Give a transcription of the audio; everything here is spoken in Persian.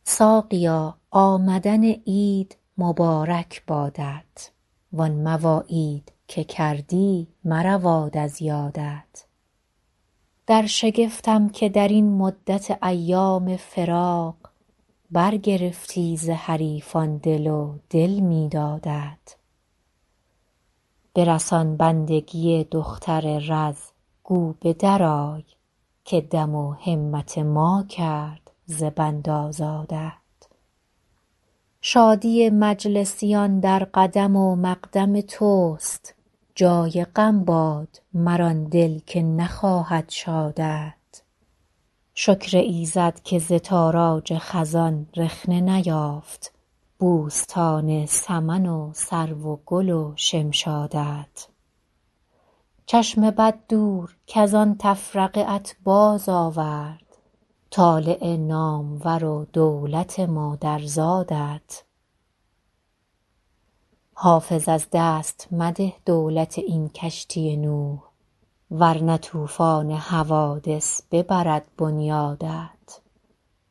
ساقیا آمدن عید مبارک بادت، وان مواعید که کردی مرود از یادت. در شگفتم که در این مدت ایام فراق، برگرفتی ز حریفان دل و دل می دادت. برسان بندگی دختر رز گو به در آی، که دم و همت ما کرد ز بند آزادت. شادی مجلسیان در قدم و مقدم توست، جای غم باد مر آن دل که نخواهد شادت. شکر ایزد که ز تاراج خزان رخنه نیافت، بوستان سمن و سرو و گل و شمشادت. چشم بد دور کز آن تفرقه ات باز آورد، طالع نامور و دولت مادرزادت. حافظ از دست مده دولت این کشتی نوح، ورنه طوفان حوادث ببرد بنیادت.